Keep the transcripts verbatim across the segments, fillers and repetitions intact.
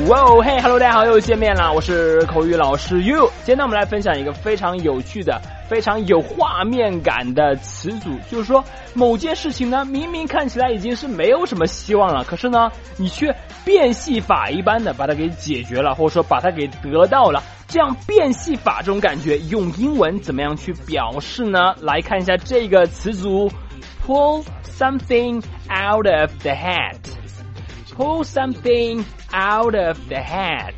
哇哦，嘿 ，Hello， 大家好，又见面了，我是口语老师 You。今天呢，我们来分享一个非常有趣的、非常有画面感的词组，就是说某件事情呢，明明看起来已经是没有什么希望了，可是呢，你却变戏法一般的把它给解决了，或者说把它给得到了。这样变戏法这种感觉，用英文怎么样去表示呢？来看一下这个词组 ，pull something out of the hat。Pull something out of the hat.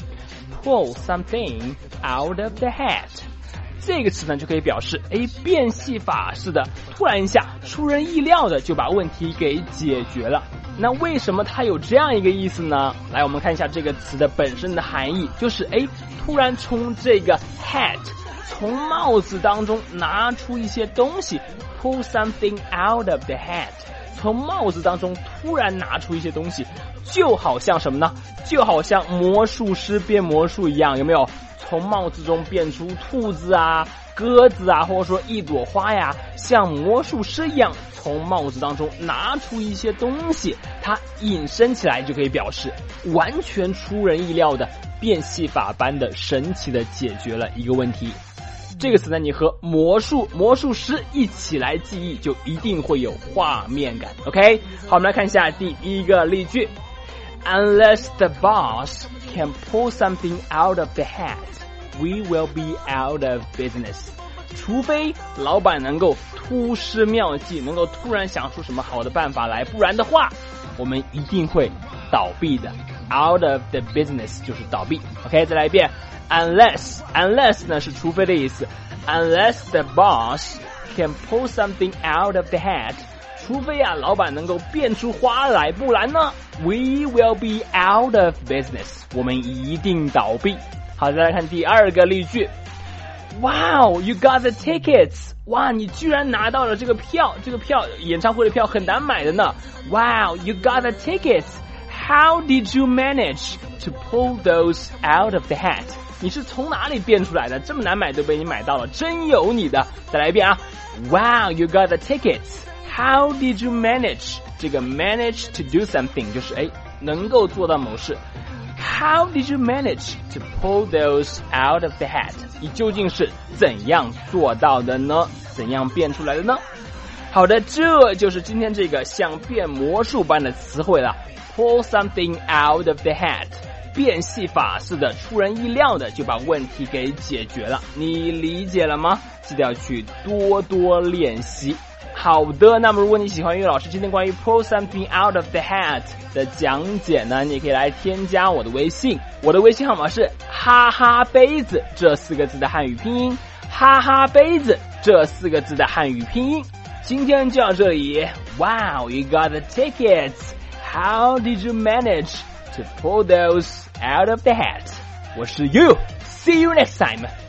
Pull something out of the hat. 这个词呢就可以表示，哎，变戏法似的，突然一下出人意料的就把问题给解决了。那为什么它有这样一个意思呢？来，我们看一下这个词的本身的含义，就是哎，突然从这个 hat 从帽子当中拿出一些东西 ，pull something out of the hat。从帽子当中突然拿出一些东西，就好像什么呢？就好像魔术师变魔术一样，有没有？从帽子中变出兔子啊、鸽子啊，或者说一朵花呀，像魔术师一样从帽子当中拿出一些东西，它引申起来就可以表示完全出人意料的变戏法般的神奇的解决了一个问题。这个词呢，你和魔术魔术师一起来记忆，就一定会有画面感。OK， 好，我们来看一下第一个例句 ：Unless the boss can pull something out of the hat, we will be out of business. 除非老板能够突施妙计，能够突然想出什么好的办法来，不然的话，我们一定会倒闭的。Out of the business 就是倒闭。OK， 再来一遍。Unless unless 呢是除非的意思 Unless the boss can pull something out of the hat 除非啊老板能够变出花来，不然呢 We will be out of business 我们一定倒闭。好，再来看第二个例句 Wow, you got the tickets 哇，你居然拿到了这个票，这个票演唱会的票很难买的呢。 Wow, you got the tickets How did you manage to pull those out of the hat你是从哪里变出来的？这么难买都被你买到了，真有你的！再来一遍啊 ！Wow, you got the tickets. How did you manage? 这个 manage to do something 就是哎，能够做到某事。How did you manage to pull those out of the hat? 你究竟是怎样做到的呢？怎样变出来的呢？好的，这就是今天这个像变魔术般的词汇了。Pull something out of the hat.变戏法似的，出人意料的就把问题给解决了，你理解了吗？记得要去多多练习。好的，那么如果你喜欢岳老师今天关于 pull something out of the hat 的讲解呢，你也可以来添加我的微信，我的微信号码是哈哈杯子这四个字的汉语拼音，哈哈杯子这四个字的汉语拼音。今天就到这里。Wow, you got the tickets. How did you manage?To pull those out of the hat. 我是 You. See you next time.